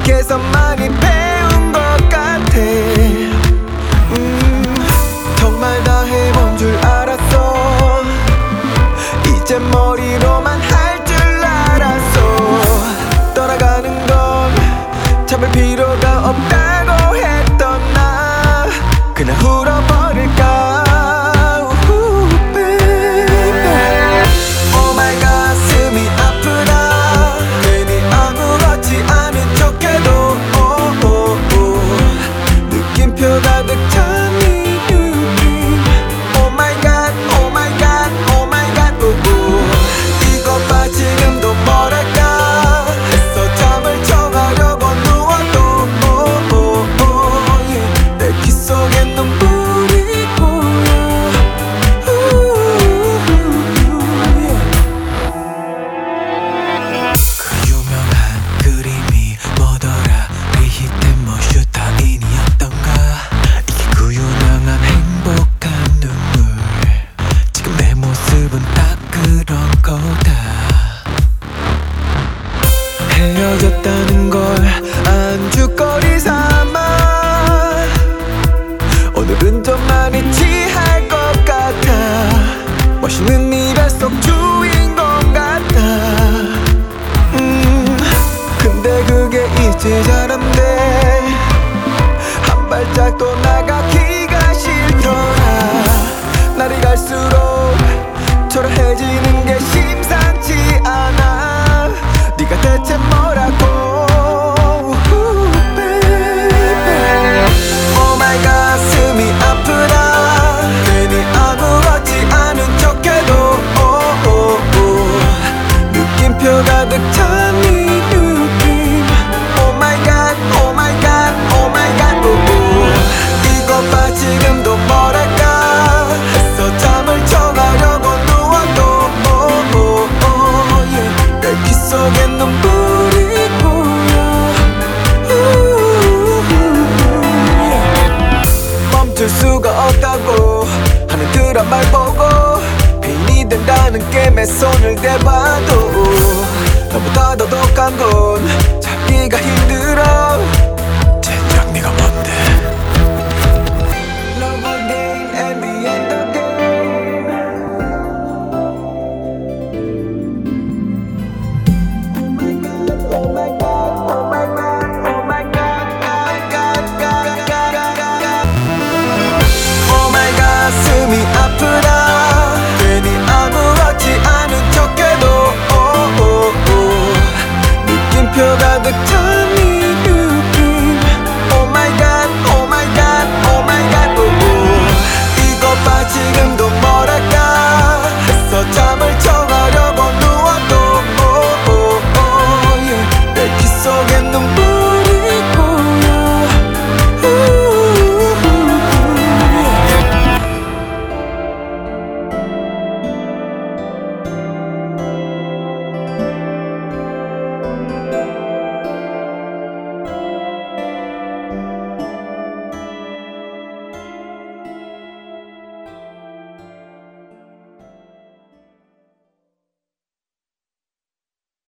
생각해서 많이 배운 것 같아. 정말 다 해본 줄 알았어. 이제 머리로만 할 줄 알았어. 떠나가는 건 참을 필요가 없다고 했던 나 그냥 울어버릴까. 느낌표 가득 찬 이 느낌. Oh my god, oh my god, oh my god, 이것 봐 지금도 뭐랄까 했어. 잠을 청하려고 누워도 내 귀 속에 눈물이 고여. 그 유명한 그림이 뭐더라. 리히텐 뭐 슈타인이었던가. 이게 그 유명한 행복한 눈물. 지금 내 모습은 딱 그런 거다. 헤어졌다는 걸 안주거리 삼아 오늘은 좀 많이 취할 것 같아. 멋있는 이 뱃속 주인공 같아. 근데 그게 이제 잘 안 돼. 한 발짝 더 나가기가 싫더라. 날이 갈수록 초라해지는 게 심상치 않아. 네가 대체 뭐라고. Oh my god, 가슴이 아프다. 괜히 아무렇지 않은 척해도 느낌표 가득 찬 이 느낌. Oh my god, oh my god, oh my god, 이것 봐 지금도 뭐랄까 했어. 잠을 청하려고 누워도 내 귀 속에 눈물이 고여. 멈출 수가 없다고 하는 드라마를 보고 빈이 된다는 게임에 손을 대봐도 너보다 더독한 건 잡기가 힘들어.